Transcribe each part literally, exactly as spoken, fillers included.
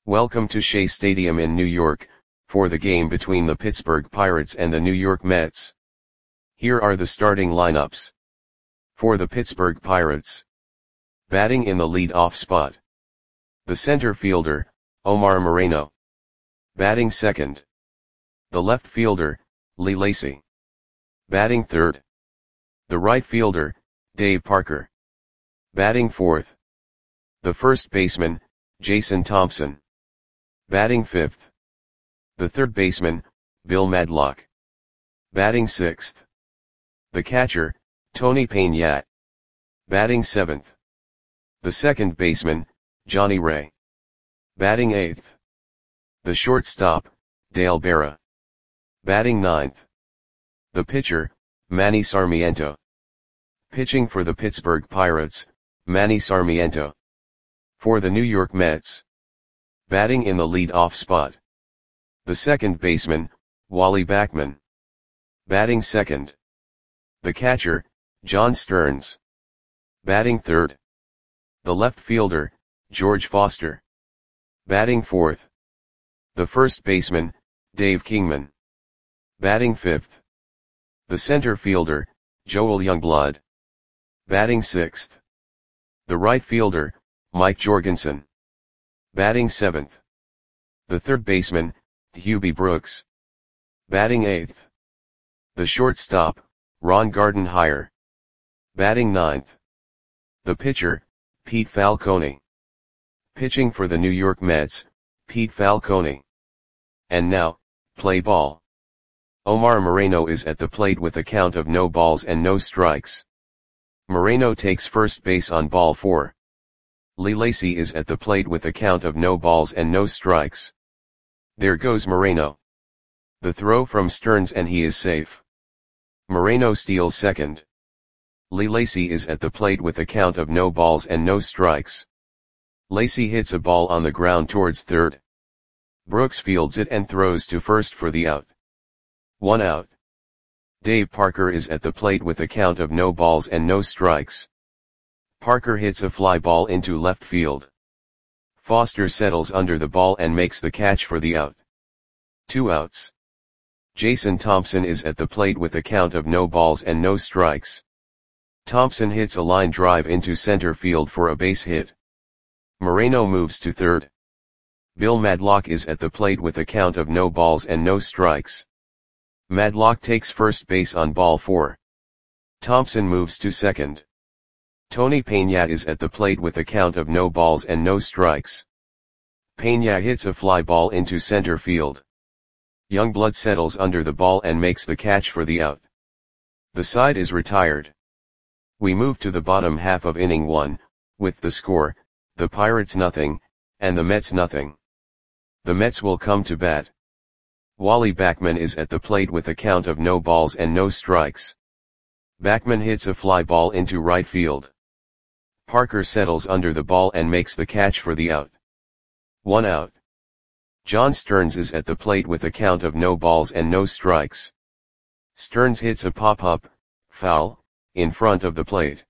Welcome to Shea Stadium in New York, for the game between the Pittsburgh Pirates and the New York Mets. Here are the starting lineups. For the Pittsburgh Pirates. Batting in the lead-off spot. The center fielder, Omar Moreno. Batting second. The left fielder, Lee Lacy. Batting third. The right fielder, Dave Parker. Batting fourth. The first baseman, Jason Thompson. Batting fifth. The third baseman, Bill Madlock. Batting sixth. The catcher, Tony Peña. Batting seventh. The second baseman, Johnny Ray. Batting eighth. The shortstop, Dale Berra. Batting ninth. The pitcher, Manny Sarmiento. Pitching for the Pittsburgh Pirates, Manny Sarmiento. For the New York Mets. Batting in the lead-off spot. The second baseman, Wally Backman. Batting second. The catcher, John Stearns. Batting third. The left fielder, George Foster. Batting fourth. The first baseman, Dave Kingman. Batting fifth. The center fielder, Joel Youngblood. Batting sixth. The right fielder, Mike Jorgensen. Batting seventh. The third baseman, Hubie Brooks. Batting eighth. The shortstop, Ron Gardenhire. Batting ninth. The pitcher, Pete Falcone. Pitching for the New York Mets, Pete Falcone. And now, play ball. Omar Moreno is at the plate with a count of no balls and no strikes. Moreno takes first base on ball four. Lee Lacy is at the plate with a count of no balls and no strikes. There goes Moreno. The throw from Stearns and he is safe. Moreno steals second. Lee Lacy is at the plate with a count of no balls and no strikes. Lacy hits a ball on the ground towards third. Brooks fields it and throws to first for the out. One out. Dave Parker is at the plate with a count of no balls and no strikes. Parker hits a fly ball into left field. Foster settles under the ball and makes the catch for the out. Two outs. Jason Thompson is at the plate with a count of no balls and no strikes. Thompson hits a line drive into center field for a base hit. Moreno moves to third. Bill Madlock is at the plate with a count of no balls and no strikes. Madlock takes first base on ball four. Thompson moves to second. Tony Peña is at the plate with a count of no balls and no strikes. Peña hits a fly ball into center field. Youngblood settles under the ball and makes the catch for the out. The side is retired. We move to the bottom half of inning one, with the score, the Pirates nothing, and the Mets nothing. The Mets will come to bat. Wally Backman is at the plate with a count of no balls and no strikes. Backman hits a fly ball into right field. Parker settles under the ball and makes the catch for the out. One out. John Stearns is at the plate with a count of no balls and no strikes. Stearns hits a pop-up, foul, in front of the plate.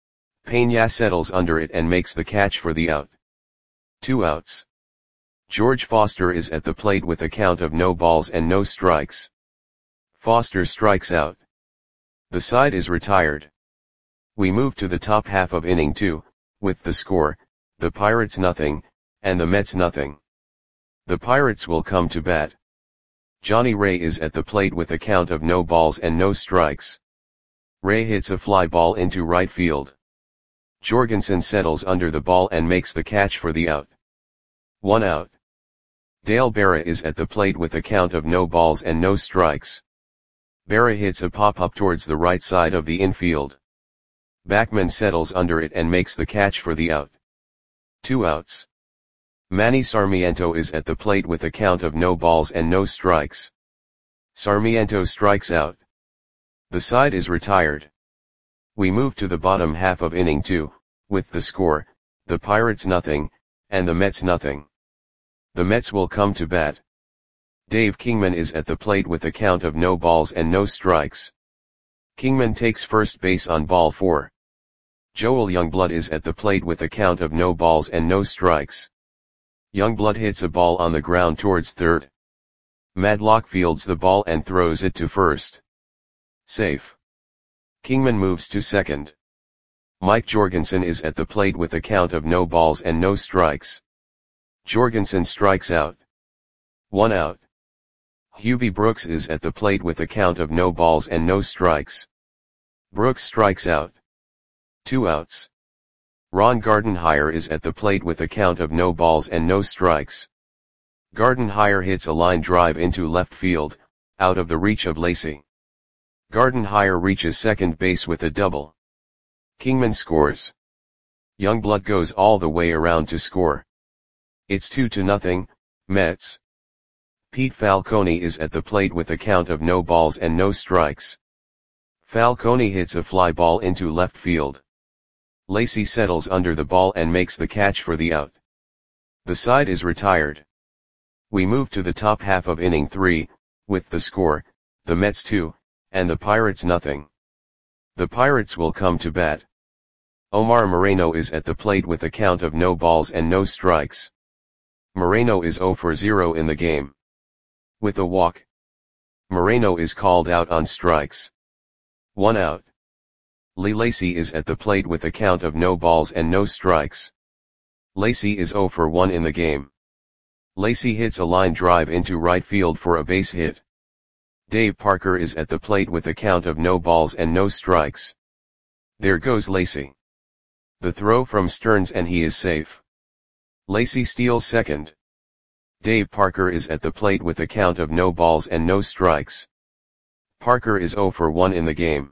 Peña settles under it and makes the catch for the out. Two outs. George Foster is at the plate with a count of no balls and no strikes. Foster strikes out. The side is retired. We move to the top half of inning two, with the score, the Pirates nothing, and the Mets nothing. The Pirates will come to bat. Johnny Ray is at the plate with a count of no balls and no strikes. Ray hits a fly ball into right field. Jorgensen settles under the ball and makes the catch for the out. One out. Dale Berra is at the plate with a count of no balls and no strikes. Berra hits a pop-up towards the right side of the infield. Backman settles under it and makes the catch for the out. Two outs. Manny Sarmiento is at the plate with a count of no balls and no strikes. Sarmiento strikes out. The side is retired. We move to the bottom half of inning two, with the score, the Pirates nothing, and the Mets nothing. The Mets will come to bat. Dave Kingman is at the plate with a count of no balls and no strikes. Kingman takes first base on ball four. Joel Youngblood is at the plate with a count of no balls and no strikes. Youngblood hits a ball on the ground towards third. Madlock fields the ball and throws it to first. Safe. Kingman moves to second. Mike Jorgensen is at the plate with a count of no balls and no strikes. Jorgensen strikes out. One out. Hubie Brooks is at the plate with a count of no balls and no strikes. Brooks strikes out. Two outs. Ron Gardenhire is at the plate with a count of no balls and no strikes. Gardenhire hits a line drive into left field, out of the reach of Lacy. Gardenhire reaches second base with a double. Kingman scores. Youngblood goes all the way around to score. It's two to nothing, Mets. Pete Falcone is at the plate with a count of no balls and no strikes. Falcone hits a fly ball into left field. Lacy settles under the ball and makes the catch for the out. The side is retired. We move to the top half of inning three, with the score, the Mets two, and the Pirates nothing. The Pirates will come to bat. Omar Moreno is at the plate with a count of no balls and no strikes. Moreno is zero for zero in the game. With a walk. Moreno is called out on strikes. One out. Lee Lacy is at the plate with a count of no balls and no strikes. Lacy is zero for one in the game. Lacy hits a line drive into right field for a base hit. Dave Parker is at the plate with a count of no balls and no strikes. There goes Lacy. The throw from Stearns and he is safe. Lacy steals second. Dave Parker is at the plate with a count of no balls and no strikes. Parker is zero for one in the game.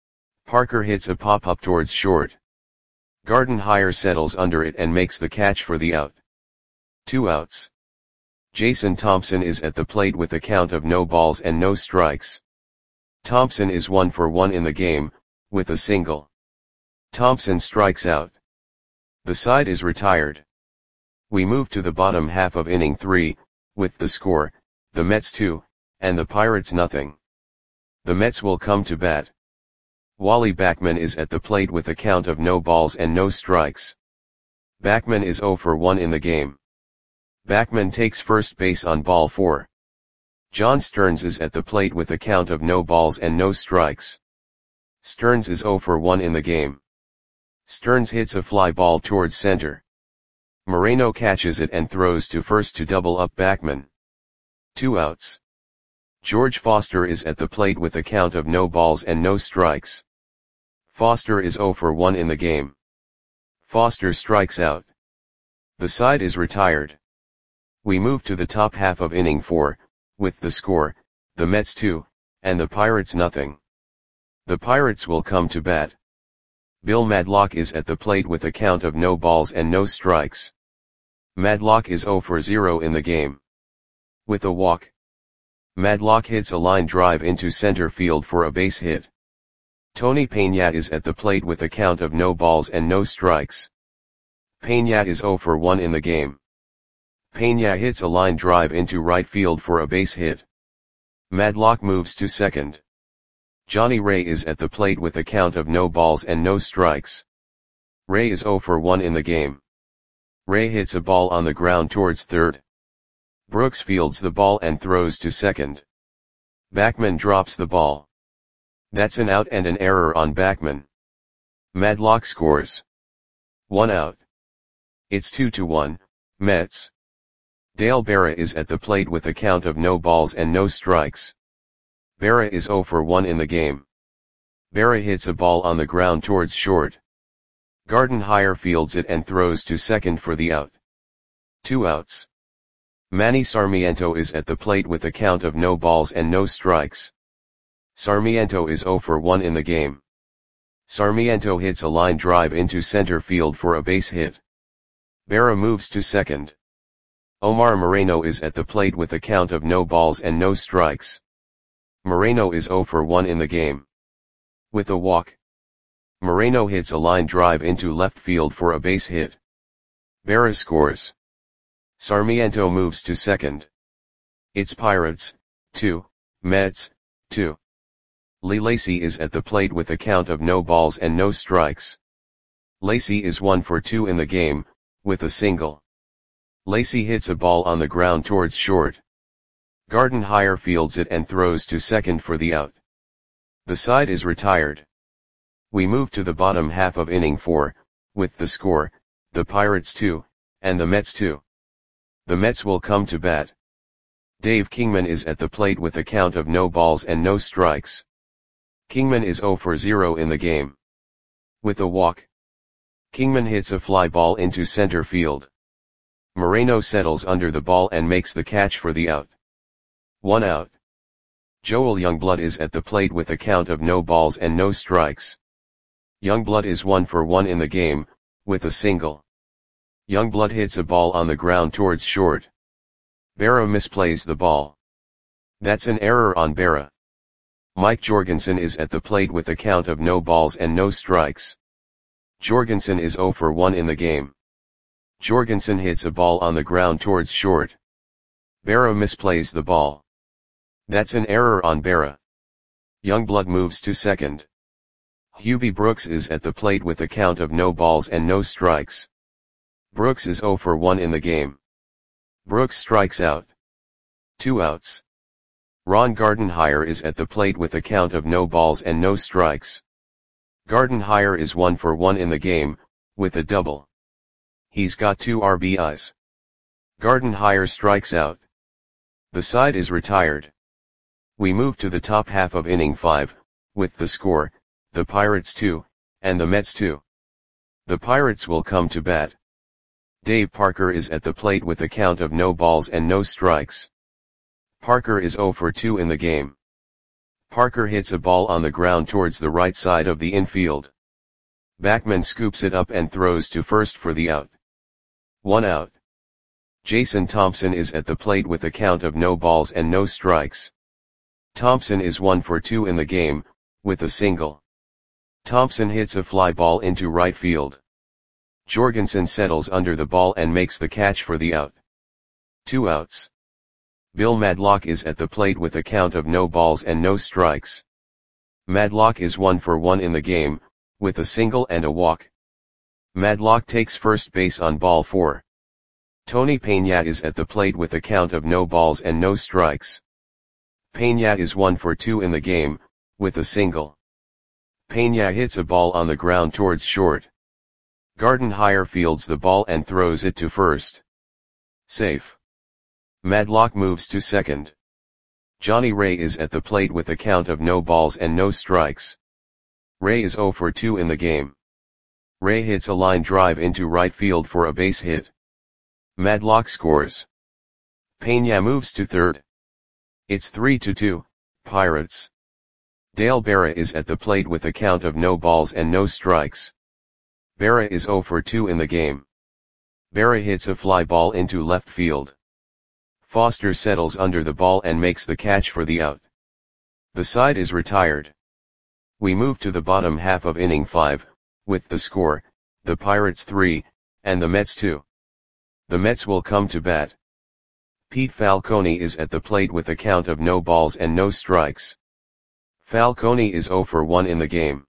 Parker hits a pop-up towards short. Gardenhire settles under it and makes the catch for the out. Two outs. Jason Thompson is at the plate with a count of no balls and no strikes. Thompson is one for one in the game, with a single. Thompson strikes out. The side is retired. We move to the bottom half of inning three, with the score, the Mets two, and the Pirates nothing. The Mets will come to bat. Wally Backman is at the plate with a count of no balls and no strikes. Backman is zero for one in the game. Backman takes first base on ball four. John Stearns is at the plate with a count of no balls and no strikes. Stearns is zero for one in the game. Stearns hits a fly ball towards center. Moreno catches it and throws to first to double up Backman. Two outs. George Foster is at the plate with a count of no balls and no strikes. Foster is zero for one in the game. Foster strikes out. The side is retired. We move to the top half of inning four, with the score, the Mets two, and the Pirates nothing. The Pirates will come to bat. Bill Madlock is at the plate with a count of no balls and no strikes. Madlock is zero for zero in the game. With a walk. Madlock hits a line drive into center field for a base hit. Tony Peña is at the plate with a count of no balls and no strikes. Peña is zero for one in the game. Peña hits a line drive into right field for a base hit. Madlock moves to second. Johnny Ray is at the plate with a count of no balls and no strikes. Ray is zero for one in the game. Ray hits a ball on the ground towards third. Brooks fields the ball and throws to second. Backman drops the ball. That's an out and an error on Backman. Madlock scores. One out. It's two to one, Mets. Dale Berra is at the plate with a count of no balls and no strikes. Berra is zero for one in the game. Berra hits a ball on the ground towards short. Gardenhire fields it and throws to second for the out. Two outs. Manny Sarmiento is at the plate with a count of no balls and no strikes. Sarmiento is zero for one in the game. Sarmiento hits a line drive into center field for a base hit. Berra moves to second. Omar Moreno is at the plate with a count of no balls and no strikes. Moreno is zero for one in the game. With a walk. Moreno hits a line drive into left field for a base hit. Berra scores. Sarmiento moves to second. It's Pirates, two, Mets, two. Lee Lacy is at the plate with a count of no balls and no strikes. Lacy is one for two in the game, with a single. Lacy hits a ball on the ground towards short. Gardenhire fields it and throws to second for the out. The side is retired. We move to the bottom half of inning four, with the score, the Pirates two, and the Mets two. The Mets will come to bat. Dave Kingman is at the plate with a count of no balls and no strikes. Kingman is zero for zero in the game. With a walk, Kingman hits a fly ball into center field. Moreno settles under the ball and makes the catch for the out. One out. Joel Youngblood is at the plate with a count of no balls and no strikes. Youngblood is one for one in the game, with a single. Youngblood hits a ball on the ground towards short. Berra misplays the ball. That's an error on Berra. Mike Jorgensen is at the plate with a count of no balls and no strikes. Jorgensen is zero for one in the game. Jorgensen hits a ball on the ground towards short. Berra misplays the ball. That's an error on Berra. Youngblood moves to second. Hubie Brooks is at the plate with a count of no balls and no strikes. Brooks is zero for one in the game. Brooks strikes out. Two outs. Ron Gardenhire is at the plate with a count of no balls and no strikes. Gardenhire is one for one in the game, with a double. He's got two R B Is. Gardenhire strikes out. The side is retired. We move to the top half of inning five, with the score, the Pirates two, and the Mets two. The Pirates will come to bat. Dave Parker is at the plate with a count of no balls and no strikes. Parker is zero for two in the game. Parker hits a ball on the ground towards the right side of the infield. Backman scoops it up and throws to first for the out. One out. Jason Thompson is at the plate with a count of no balls and no strikes. Thompson is one for two in the game, with a single. Thompson hits a fly ball into right field. Jorgensen settles under the ball and makes the catch for the out. Two outs. Bill Madlock is at the plate with a count of no balls and no strikes. Madlock is one for one in the game, with a single and a walk. Madlock takes first base on ball four. Tony Peña is at the plate with a count of no balls and no strikes. Peña is one for two in the game, with a single. Peña hits a ball on the ground towards short. Gardenhire fields the ball and throws it to first. Safe. Madlock moves to second. Johnny Ray is at the plate with a count of no balls and no strikes. Ray is zero for two in the game. Ray hits a line drive into right field for a base hit. Madlock scores. Peña moves to third. It's three to two, Pirates. Dale Berra is at the plate with a count of no balls and no strikes. Berra is zero for two in the game. Berra hits a fly ball into left field. Foster settles under the ball and makes the catch for the out. The side is retired. We move to the bottom half of inning five, with the score, the Pirates three, and the Mets two. The Mets will come to bat. Pete Falcone is at the plate with a count of no balls and no strikes. Falcone is zero for one in the game.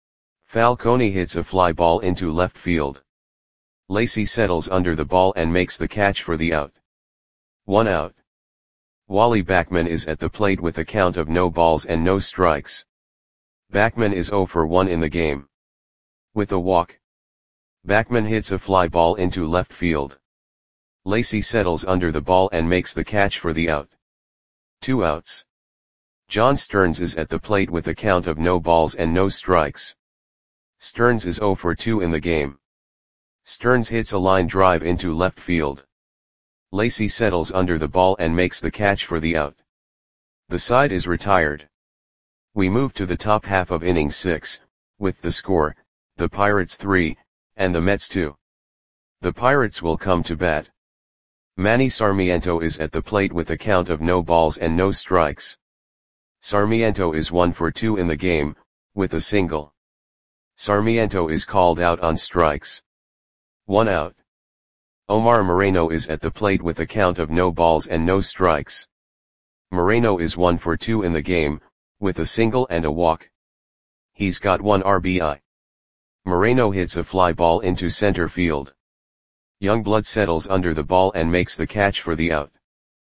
Falcone hits a fly ball into left field. Lacy settles under the ball and makes the catch for the out. One out. Wally Backman is at the plate with a count of no balls and no strikes. Backman is zero for one in the game. With a walk, Backman hits a fly ball into left field. Lacy settles under the ball and makes the catch for the out. Two outs. John Stearns is at the plate with a count of no balls and no strikes. Stearns is zero for two in the game. Stearns hits a line drive into left field. Lacy settles under the ball and makes the catch for the out. The side is retired. We move to the top half of inning six, with the score, the Pirates three, and the Mets two. The Pirates will come to bat. Manny Sarmiento is at the plate with a count of no balls and no strikes. Sarmiento is one for two in the game, with a single. Sarmiento is called out on strikes. One out. Omar Moreno is at the plate with a count of no balls and no strikes. Moreno is one for two in the game, with a single and a walk. He's got one R B I. Moreno hits a fly ball into center field. Youngblood settles under the ball and makes the catch for the out.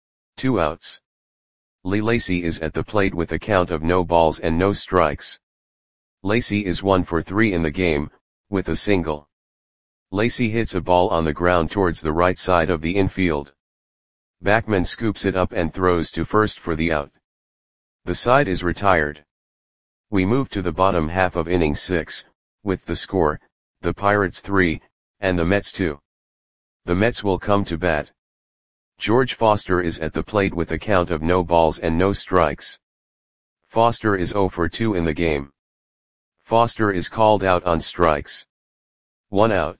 Two outs. Lee Lacy is at the plate with a count of no balls and no strikes. Lacy is one for three in the game, with a single. Lacy hits a ball on the ground towards the right side of the infield. Backman scoops it up and throws to first for the out. The side is retired. We move to the bottom half of inning six, with the score, the Pirates three, and the Mets two. The Mets will come to bat. George Foster is at the plate with a count of no balls and no strikes. Foster is oh for two in the game. Foster is called out on strikes. One out.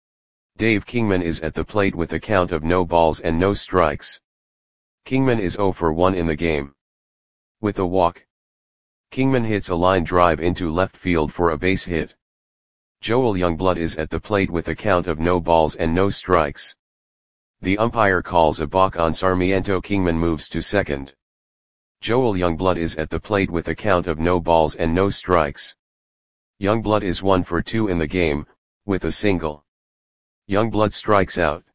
Dave Kingman is at the plate with a count of no balls and no strikes. Kingman is oh for one in the game. With a walk. Kingman hits a line drive into left field for a base hit. Joel Youngblood is at the plate with a count of no balls and no strikes. The umpire calls a balk on Sarmiento. Kingman moves to second. Joel Youngblood is at the plate with a count of no balls and no strikes. Youngblood is one for two in the game, with a single. Youngblood strikes out.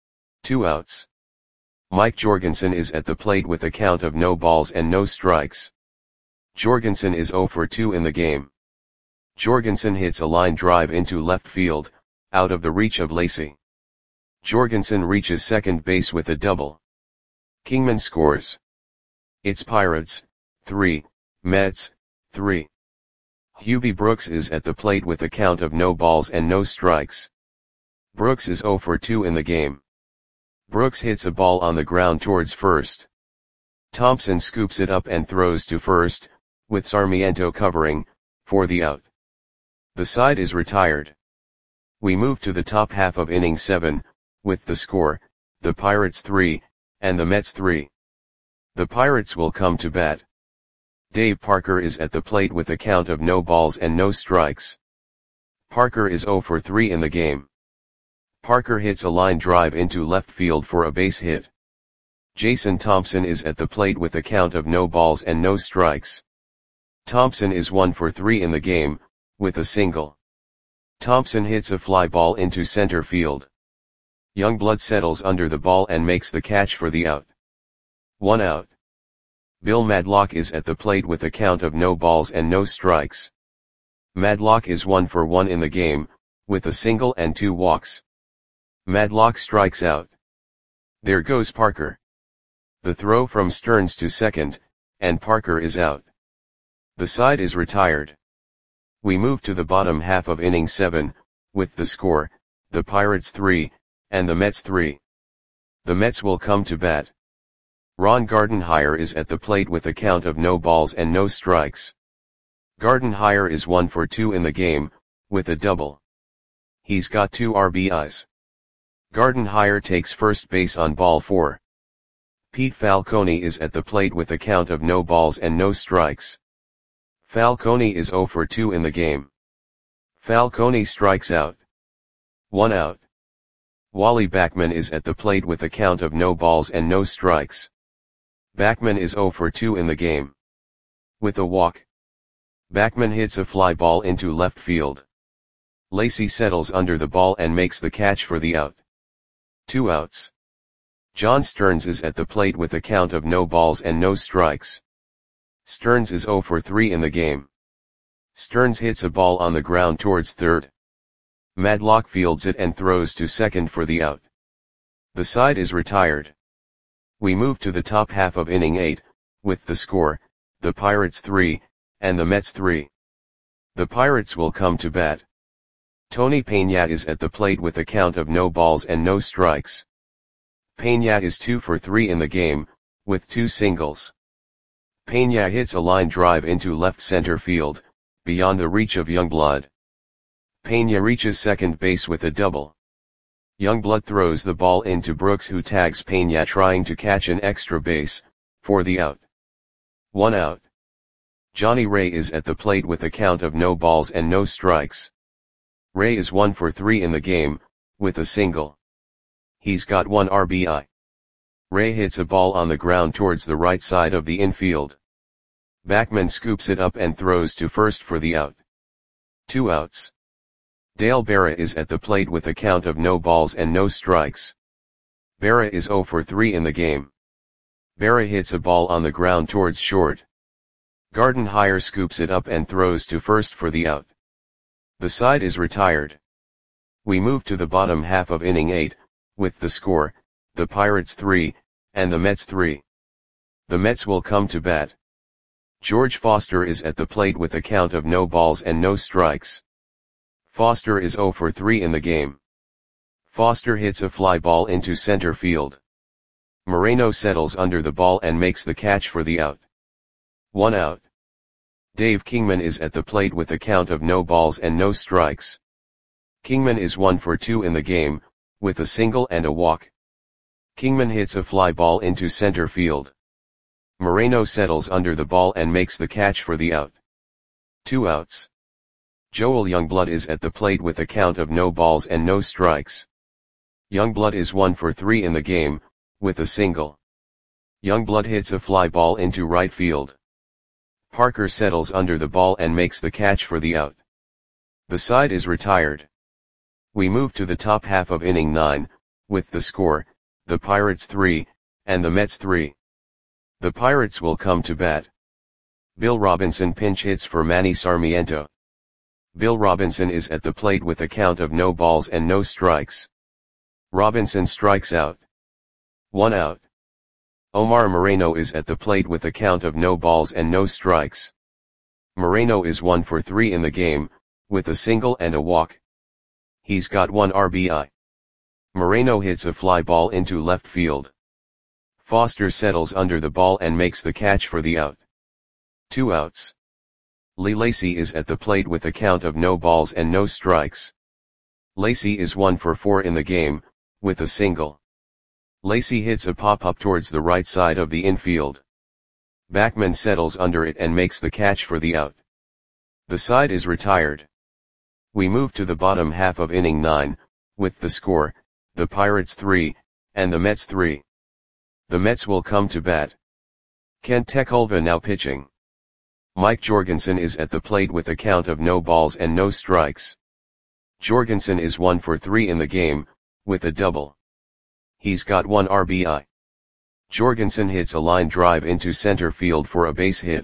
Two outs. Mike Jorgensen is at the plate with a count of no balls and no strikes. Jorgensen is oh for two in the game. Jorgensen hits a line drive into left field, out of the reach of Lacy. Jorgensen reaches second base with a double. Kingman scores. It's Pirates, three, Mets, three. Hubie Brooks is at the plate with a count of no balls and no strikes. Brooks is oh for two in the game. Brooks hits a ball on the ground towards first. Thompson scoops it up and throws to first, with Sarmiento covering, for the out. The side is retired. We move to the top half of inning seven, with the score, the Pirates three, and the Mets three. The Pirates will come to bat. Dave Parker is at the plate with a count of no balls and no strikes. Parker is oh for three in the game. Parker hits a line drive into left field for a base hit. Jason Thompson is at the plate with a count of no balls and no strikes. Thompson is one for three in the game, with a single. Thompson hits a fly ball into center field. Youngblood settles under the ball and makes the catch for the out. One out. Bill Madlock is at the plate with a count of no balls and no strikes. Madlock is one for one in the game, with a single and two walks. Madlock strikes out. There goes Parker. The throw from Stearns to second, and Parker is out. The side is retired. We move to the bottom half of inning seven, with the score, the Pirates three, and the Mets three. The Mets will come to bat. Ron Gardenhire is at the plate with a count of no balls and no strikes. Gardenhire is one for two in the game, with a double. He's got two R B Is. Gardenhire takes first base on ball four. Pete Falcone is at the plate with a count of no balls and no strikes. Falcone is oh for two in the game. Falcone strikes out. One out. Wally Backman is at the plate with a count of no balls and no strikes. Backman is oh for two in the game. With a walk. Backman hits a fly ball into left field. Lacy settles under the ball and makes the catch for the out. Two outs. John Stearns is at the plate with a count of no balls and no strikes. Stearns is oh for three in the game. Stearns hits a ball on the ground towards third. Madlock fields it and throws to second for the out. The side is retired. We move to the top half of inning eight, with the score, the Pirates three, and the Mets three. The Pirates will come to bat. Tony Peña is at the plate with a count of no balls and no strikes. Peña is two for three in the game, with two singles. Peña hits a line drive into left center field, beyond the reach of Youngblood. Peña reaches second base with a double. Youngblood throws the ball into Brooks, who tags Peña trying to catch an extra base, for the out. One out. Johnny Ray is at the plate with a count of no balls and no strikes. Ray is one for three in the game, with a single. He's got one R B I. Ray hits a ball on the ground towards the right side of the infield. Backman scoops it up and throws to first for the out. Two outs. Dale Berra is at the plate with a count of no balls and no strikes. Berra is zero for three in the game. Berra hits a ball on the ground towards short. Gardenhire scoops it up and throws to first for the out. The side is retired. We move to the bottom half of inning eight, with the score, the Pirates three, and the Mets three. The Mets will come to bat. George Foster is at the plate with a count of no balls and no strikes. Foster is zero for three in the game. Foster hits a fly ball into center field. Moreno settles under the ball and makes the catch for the out. One out. Dave Kingman is at the plate with a count of no balls and no strikes. Kingman is one for two in the game, with a single and a walk. Kingman hits a fly ball into center field. Moreno settles under the ball and makes the catch for the out. Two outs. Joel Youngblood is at the plate with a count of no balls and no strikes. Youngblood is one for three in the game, with a single. Youngblood hits a fly ball into right field. Parker settles under the ball and makes the catch for the out. The side is retired. We move to the top half of inning nine, with the score, the Pirates three, and the Mets three. The Pirates will come to bat. Bill Robinson pinch hits for Manny Sarmiento. Bill Robinson is at the plate with a count of no balls and no strikes. Robinson strikes out. One out. Omar Moreno is at the plate with a count of no balls and no strikes. Moreno is one for three in the game, with a single and a walk. He's got one R B I. Moreno hits a fly ball into left field. Foster settles under the ball and makes the catch for the out. Two outs. Lee Lacy is at the plate with a count of no balls and no strikes. Lacy is one for four in the game, with a single. Lacy hits a pop-up towards the right side of the infield. Backman settles under it and makes the catch for the out. The side is retired. We move to the bottom half of inning nine, with the score, the Pirates three, and the Mets three. The Mets will come to bat. Kent Tekulve now pitching. Mike Jorgensen is at the plate with a count of no balls and no strikes. Jorgensen is one for three in the game, with a double. He's got one R B I. Jorgensen hits a line drive into center field for a base hit.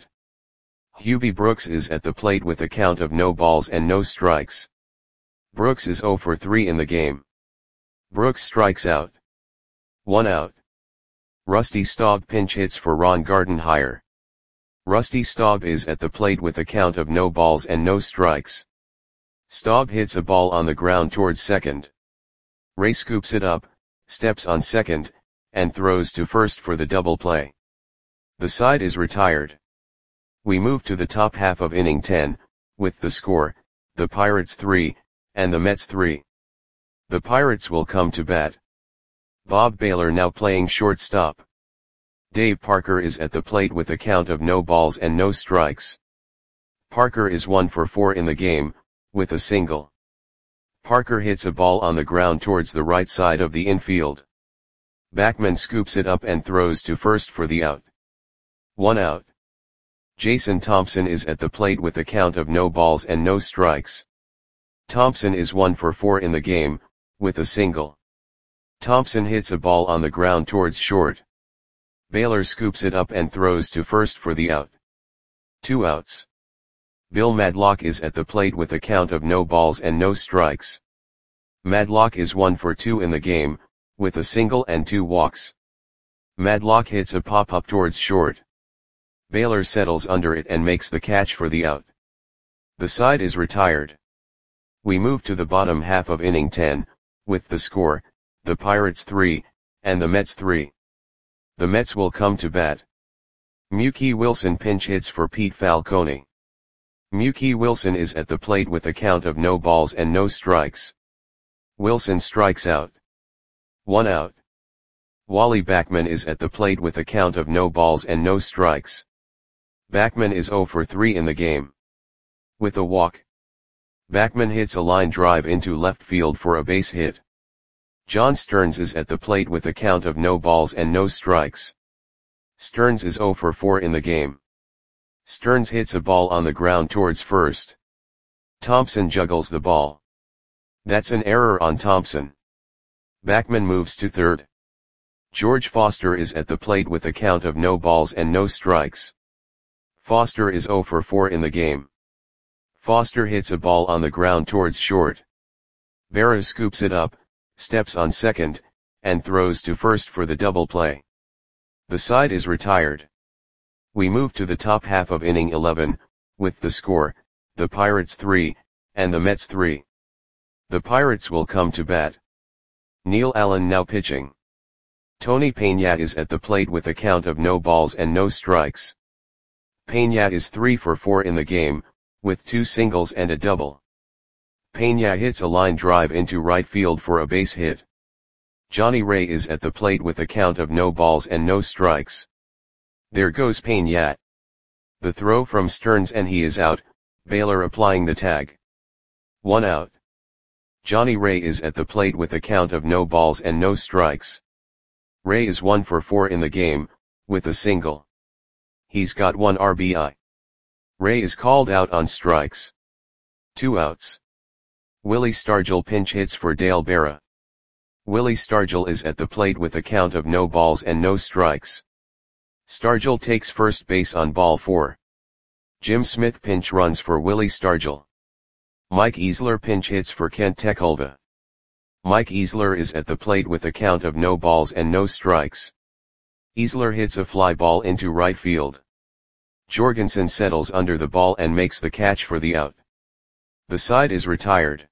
Hubie Brooks is at the plate with a count of no balls and no strikes. Brooks is zero for three in the game. Brooks strikes out. One out. Rusty Staub pinch hits for Ron Gardenhire. Rusty Staub is at the plate with a count of no balls and no strikes. Staub hits a ball on the ground towards second. Ray scoops it up, steps on second, and throws to first for the double play. The side is retired. We move to the top half of inning ten, with the score, the Pirates three, and the Mets three. The Pirates will come to bat. Bob Baylor now playing shortstop. Dave Parker is at the plate with a count of no balls and no strikes. Parker is one for four in the game, with a single. Parker hits a ball on the ground towards the right side of the infield. Backman scoops it up and throws to first for the out. One out. Jason Thompson is at the plate with a count of no balls and no strikes. Thompson is one for four in the game, with a single. Thompson hits a ball on the ground towards short. Baylor scoops it up and throws to first for the out. Two outs. Bill Madlock is at the plate with a count of no balls and no strikes. Madlock is one for two in the game, with a single and two walks. Madlock hits a pop-up towards short. Baylor settles under it and makes the catch for the out. The side is retired. We move to the bottom half of inning ten, with the score, the Pirates three, and the Mets three. The Mets will come to bat. Mookie Wilson pinch hits for Pete Falcone. Mookie Wilson is at the plate with a count of no balls and no strikes. Wilson strikes out. One out. Wally Backman is at the plate with a count of no balls and no strikes. Backman is zero for three in the game. With a walk. Backman hits a line drive into left field for a base hit. John Stearns is at the plate with a count of no balls and no strikes. Stearns is zero for four in the game. Stearns hits a ball on the ground towards first. Thompson juggles the ball. That's an error on Thompson. Backman moves to third. George Foster is at the plate with a count of no balls and no strikes. Foster is zero for four in the game. Foster hits a ball on the ground towards short. Berra scoops it up, steps on second, and throws to first for the double play. The side is retired. We move to the top half of inning eleven, with the score, the Pirates three, and the Mets three. The Pirates will come to bat. Neil Allen now pitching. Tony Peña is at the plate with a count of no balls and no strikes. Peña is three for four in the game, with two singles and a double. Peña hits a line drive into right field for a base hit. Johnny Ray is at the plate with a count of no balls and no strikes. There goes Peña. The throw from Stearns and he is out, Baylor applying the tag. One out. Johnny Ray is at the plate with a count of no balls and no strikes. Ray is one for four in the game, with a single. He's got one R B I. Ray is called out on strikes. Two outs. Willie Stargell pinch hits for Dale Berra. Willie Stargell is at the plate with a count of no balls and no strikes. Stargell takes first base on ball four. Jim Smith pinch runs for Willie Stargell. Mike Easler pinch hits for Kent Tekulve. Mike Easler is at the plate with a count of no balls and no strikes. Easler hits a fly ball into right field. Jorgensen settles under the ball and makes the catch for the out. The side is retired.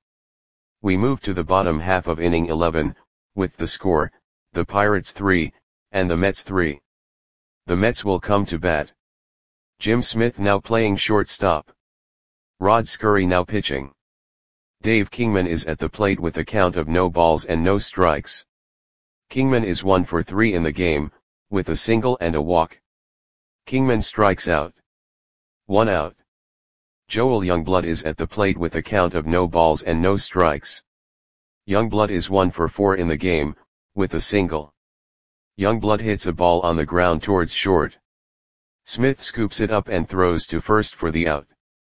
We move to the bottom half of inning eleven, with the score, the Pirates three, and the Mets three. The Mets will come to bat. Jim Smith now playing shortstop. Rod Scurry now pitching. Dave Kingman is at the plate with a count of no balls and no strikes. Kingman is one for three in the game, with a single and a walk. Kingman strikes out. One out. Joel Youngblood is at the plate with a count of no balls and no strikes. Youngblood is one for four in the game, with a single. Youngblood hits a ball on the ground towards short. Smith scoops it up and throws to first for the out.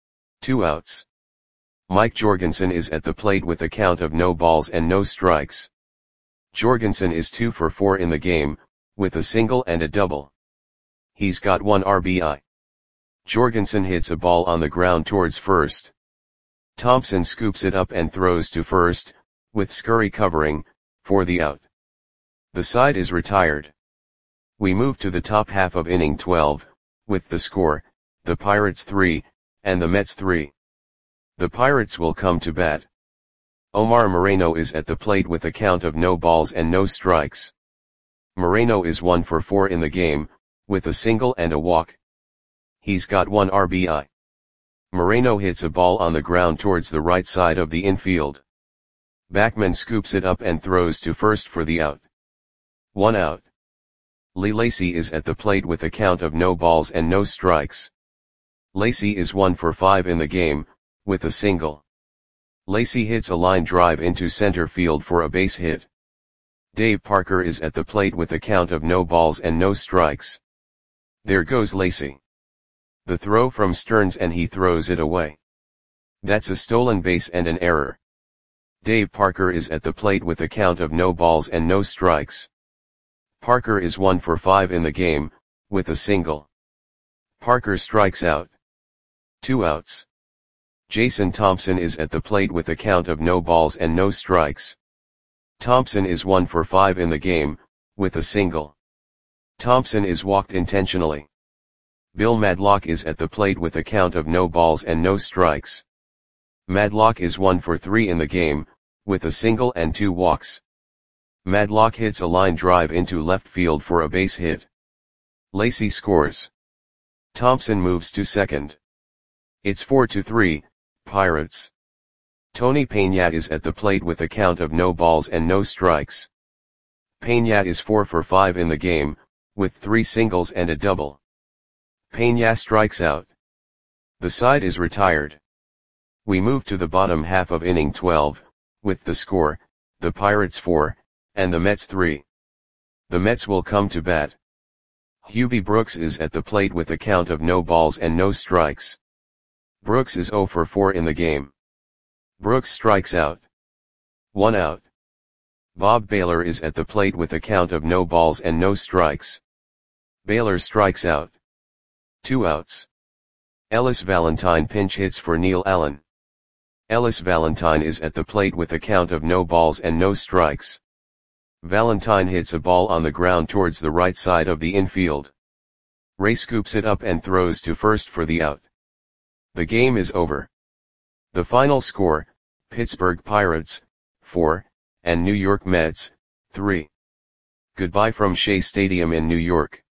Two outs. Mike Jorgensen is at the plate with a count of no balls and no strikes. Jorgensen is two for four in the game, with a single and a double. He's got one R B I. Jorgensen hits a ball on the ground towards first. Thompson scoops it up and throws to first, with Scurry covering, for the out. The side is retired. We move to the top half of inning twelve, with the score, the Pirates three, and the Mets three. The Pirates will come to bat. Omar Moreno is at the plate with a count of no balls and no strikes. Moreno is one for four in the game, with a single and a walk. He's got one R B I. Moreno hits a ball on the ground towards the right side of the infield. Backman scoops it up and throws to first for the out. One out. Lee Lacy is at the plate with a count of no balls and no strikes. Lacy is one for five in the game, with a single. Lacy hits a line drive into center field for a base hit. Dave Parker is at the plate with a count of no balls and no strikes. There goes Lacy. The throw from Stearns and he throws it away. That's a stolen base and an error. Dave Parker is at the plate with a count of no balls and no strikes. Parker is one for five in the game, with a single. Parker strikes out. Two outs. Jason Thompson is at the plate with a count of no balls and no strikes. Thompson is one for five in the game, with a single. Thompson is walked intentionally. Bill Madlock is at the plate with a count of no balls and no strikes. Madlock is one for three in the game, with a single and two walks. Madlock hits a line drive into left field for a base hit. Lacy scores. Thompson moves to second. It's four to three, Pirates. Tony Peña is at the plate with a count of no balls and no strikes. Peña is four for five in the game, with three singles and a double. Peña strikes out. The side is retired. We move to the bottom half of inning twelve, with the score, the Pirates four, and the Mets three. The Mets will come to bat. Hubie Brooks is at the plate with a count of no balls and no strikes. Brooks is zero for four in the game. Brooks strikes out. One out. Bob Baylor is at the plate with a count of no balls and no strikes. Baylor strikes out. Two outs. Ellis Valentine pinch hits for Neil Allen. Ellis Valentine is at the plate with a count of no balls and no strikes. Valentine hits a ball on the ground towards the right side of the infield. Ray scoops it up and throws to first for the out. The game is over. The final score, Pittsburgh Pirates, four, and New York Mets, three. Goodbye from Shea Stadium in New York.